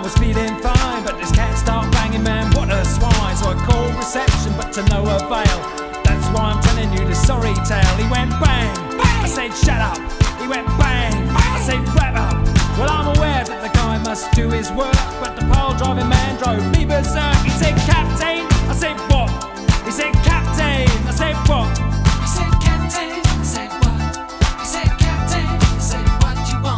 was feeling fine, but this cat started banging, man, what a swine. So I called reception, but to no avail. That's why I'm telling you the sorry tale. He went bang, bang. I said shut up. He went bang, bang. I said wrap up. Well, I'm aware that the guy must do his work, but the pile driving man drove me berserk. He said captain, I said what? He said captain, I said what? He said captain, I said what? He said captain, I said what you want?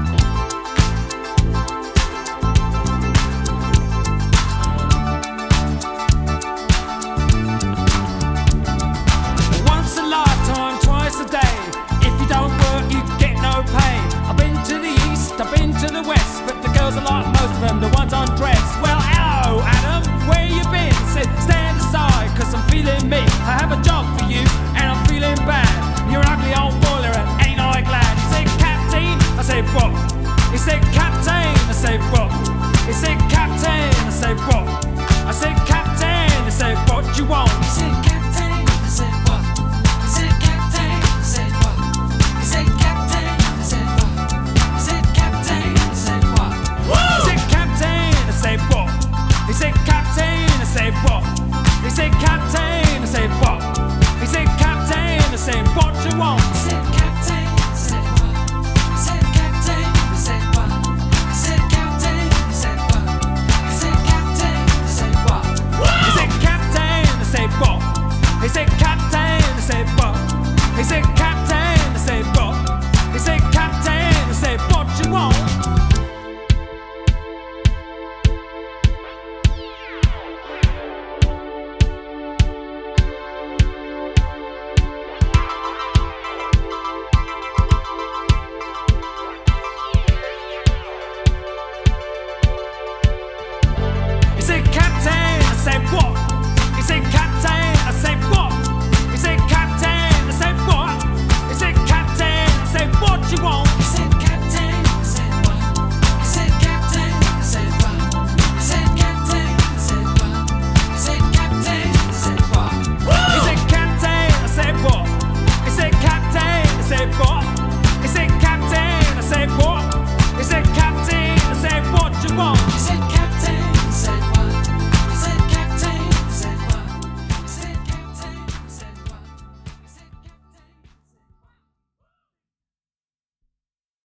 Once a lifetime, twice a day. If you don't work, you get no pay. I've been to the east, I've been to the west, but the girls are like most of them, the ones undressed. Well, hello, Adam, where you been? Said, stand aside, cause I'm feeling me. I have a job for you, and I'm feeling bad. You're an ugly old boiler, and ain't I glad? He said, captain, I said, what? He said, captain, I said, what? He said, captain, I said, what? I said, captain, I said, what you want? He said captain, I said what? He said captain, I said what? He said captain, I said what? He said captain, I said what? He said, captain, I said, what? He said, captain, I said, what? He said, captain, I said, what? He said, captain, I said, what you want? He said captain, I said what? He said captain, I said what? He said captain, I said what? He said captain, I said what? He said, captain, I said, what? He said, captain, I said, what? He said, captain, I said, what? He said, captain, I said, what you want? He said, captain, I said, what?